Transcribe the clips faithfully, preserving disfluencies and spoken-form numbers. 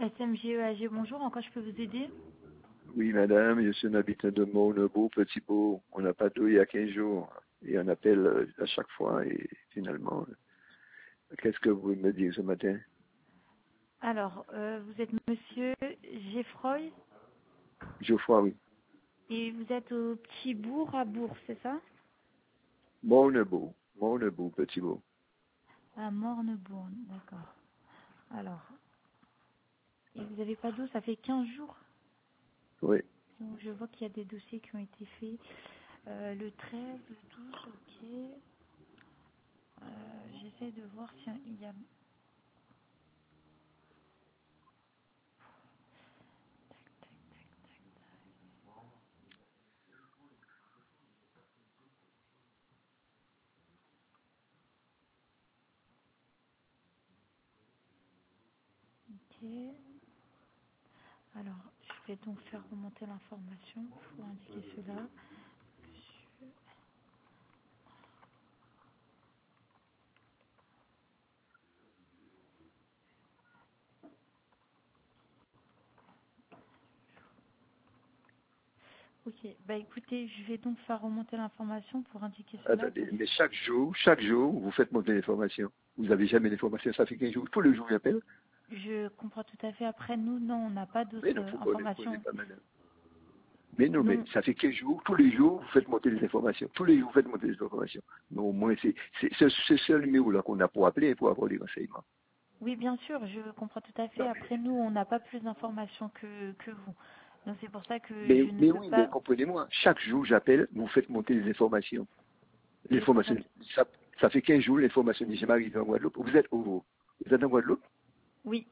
S M G E A G, bonjour, en quoi je peux vous aider? Oui, madame, je suis un habitant de Mournebeau, Petit-Beau. On n'a pas d'eau il y a quinze jours. Et on appelle euh, à chaque fois. Et finalement, euh, qu'est-ce que vous voulez me dire ce matin? Alors, euh, vous êtes monsieur Geffroy Geoffroy, oui. et vous êtes au Petit Bourg à Bourg, c'est ça? Mournebeau. Mournebeau, Petit-Beau. À Morne-Bourne, d'accord. Alors, et vous n'avez pas d'eau, ça fait quinze jours? Oui. Donc, je vois qu'il y a des dossiers qui ont été faits euh, le treize, le douze, ok. Euh, J'essaie de voir s'il y a... Ok. Alors, je vais donc faire remonter l'information pour indiquer cela. Monsieur... Ok, bah écoutez, je vais donc faire remonter l'information pour indiquer cela. Attendez, Parce... mais chaque jour, chaque jour, vous faites monter l'information. Vous n'avez jamais l'information, ça fait quinze jours. Tous les jours, j'appelle. Je comprends tout à fait. Après, nous, non, on n'a pas Mais d'autres non, euh, pourquoi ne prenez informations. pas, madame? Mais non, mais Non, ça fait quinze jours, tous les jours, vous faites monter les informations. Tous les jours, vous faites monter les informations. Mais au moins, c'est c'est c'est ce seul numéro-là qu'on a pour appeler et pour avoir des renseignements. oui, bien sûr, je comprends tout à fait. Non, Après, nous, on n'a pas plus d'informations que, que vous. Donc, c'est pour ça que mais, je ne mais peux oui, mais pas... comprenez-moi, chaque jour, j'appelle, vous faites monter les informations. Je comprends L'information, tout... ça, ça fait quinze jours, l'information n'est jamais arrivée en Guadeloupe. Vous êtes où, vous? Vous êtes en Guadeloupe? Oui,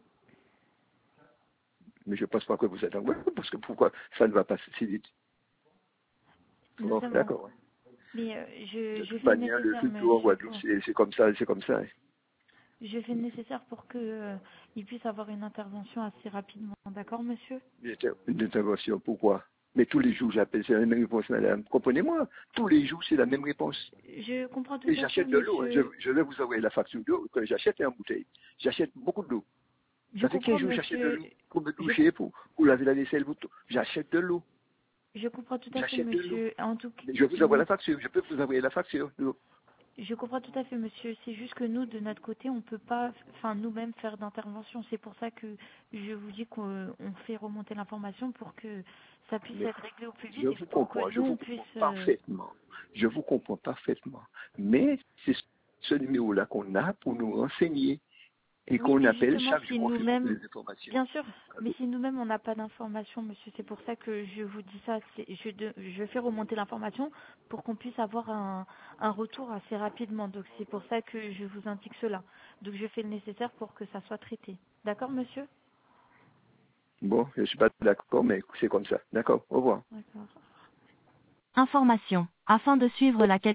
Mais je ne pense pas que vous êtes en Guadeloupe, parce que pourquoi ça ne va pas si vite? nous Bon, sommes en... d'accord. Mais euh, je, De je toute fais le manière, le nécessaire, truc en monsieur, Guadeloupe, pour... c'est c'est comme ça, c'est comme ça. Je fais le nécessaire pour que euh, il puisse avoir une intervention assez rapidement. D'accord, monsieur? Une inter- une intervention, pourquoi? Mais tous les jours, j'appelle, c'est la même réponse, madame. Comprenez-moi, tous les jours, c'est la même réponse. Je comprends tout Et à fait, j'achète de l'eau, hein. je, monsieur. je vais vous envoyer la facture d'eau que j'achète en bouteille. J'achète beaucoup d'eau. Je Ça fait quinze comprends, jours que j'achète de monsieur. l'eau pour me Je, doucher, pour, pour laver la vaisselle, pour tout. J'achète de l'eau. je comprends tout à fait, J'achète de l'eau. monsieur. En tout cas, Mais je vous envoie la facture. Je peux vous envoyer la facture d'eau. je comprends tout à fait, monsieur. C'est juste que nous, de notre côté, on ne peut pas, enfin, nous-mêmes faire d'intervention. C'est pour ça que je vous dis qu'on on fait remonter l'information pour que ça puisse Mais être réglé au plus je vite et vous pour que comprends, je nous, vous on puisse... comprends euh, parfaitement. Je vous comprends parfaitement. Mais c'est ce numéro-là qu'on a pour nous renseigner et Oui, qu'on mais appelle justement, chaque si jour, on fait monter nous-mêmes, les informations. bien sûr, mais si nous-mêmes on n'a pas d'informations, monsieur, c'est pour ça que je vous dis ça. c'est- Je, de- je fais remonter l'information pour qu'on puisse avoir un, un retour assez rapidement. Donc c'est pour ça que je vous indique cela. Donc je fais le nécessaire pour que ça soit traité. D'accord, monsieur? Bon, je ne suis pas d'accord, mais c'est comme ça. D'accord, au revoir. D'accord. Information. Afin de suivre la qualité